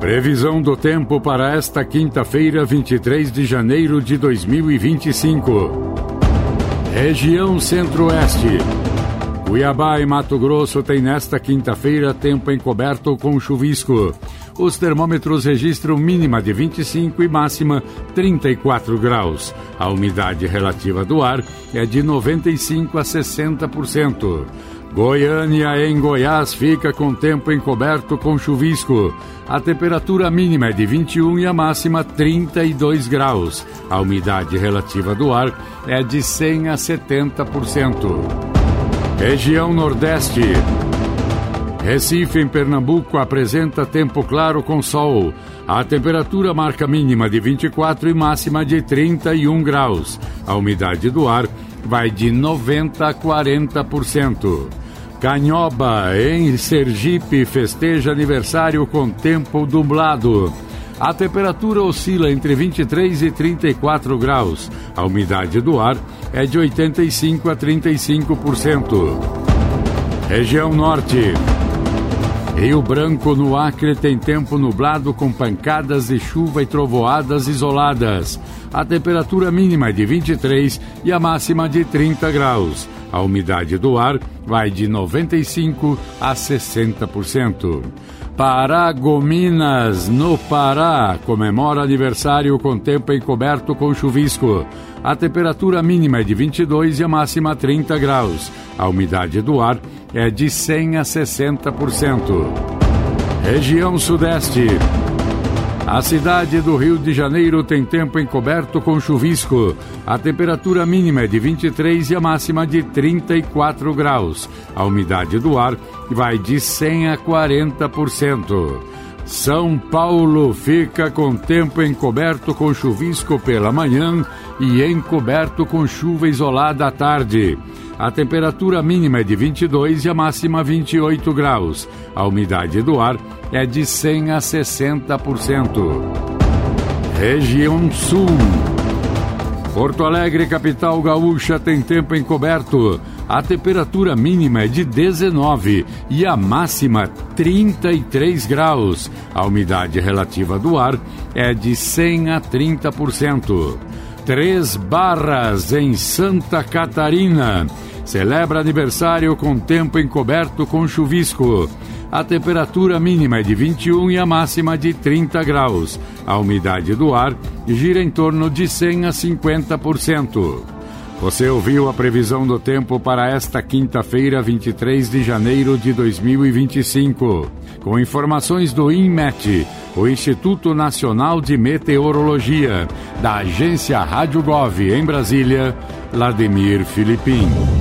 Previsão do tempo para esta quinta-feira, 23 de janeiro de 2025. Região Centro-Oeste. Cuiabá e Mato Grosso tem nesta quinta-feira tempo encoberto com chuvisco. Os termômetros registram mínima de 25 e máxima 34 graus. A umidade relativa do ar é de 95% a 60%. Goiânia, em Goiás, fica com tempo encoberto com chuvisco. A temperatura mínima é de 21 e a máxima 32 graus. A umidade relativa do ar é de 100% a 70%. Região Nordeste. Recife, em Pernambuco, apresenta tempo claro com sol. A temperatura marca mínima de 24 e máxima de 31 graus. A umidade do ar vai de 90% a 40%. Canhoba, em Sergipe, festeja aniversário com tempo nublado. A temperatura oscila entre 23 e 34 graus. A umidade do ar é de 85% a 35%. Região Norte. Rio Branco, no Acre, tem tempo nublado com pancadas de chuva e trovoadas isoladas. A temperatura mínima é de 23 e a máxima de 30 graus. A umidade do ar vai de 95% a 60%. Paragominas, no Pará, comemora aniversário com tempo encoberto com chuvisco. A temperatura mínima é de 22 e a máxima 30 graus. A umidade do ar é de 100% a 60%. Região Sudeste. A cidade do Rio de Janeiro tem tempo encoberto com chuvisco. A temperatura mínima é de 23 e a máxima de 34 graus. A umidade do ar vai de 100% a 40%. São Paulo fica com tempo encoberto com chuvisco pela manhã e encoberto com chuva isolada à tarde. A temperatura mínima é de 22 e a máxima 28 graus. A umidade do ar é de 100% a 60%. Região Sul. Porto Alegre, capital gaúcha, tem tempo encoberto. A temperatura mínima é de 19 e a máxima 33 graus. A umidade relativa do ar é de 100% a 30%. Três Barras, em Santa Catarina, celebra aniversário com tempo encoberto com chuvisco. A temperatura mínima é de 21 e a máxima de 30 graus. A umidade do ar gira em torno de 100% a 50%. Você ouviu a previsão do tempo para esta quinta-feira, 23 de janeiro de 2025. Com informações do INMET, o Instituto Nacional de Meteorologia, da agência Rádio Gov em Brasília, Vladimir Filipim.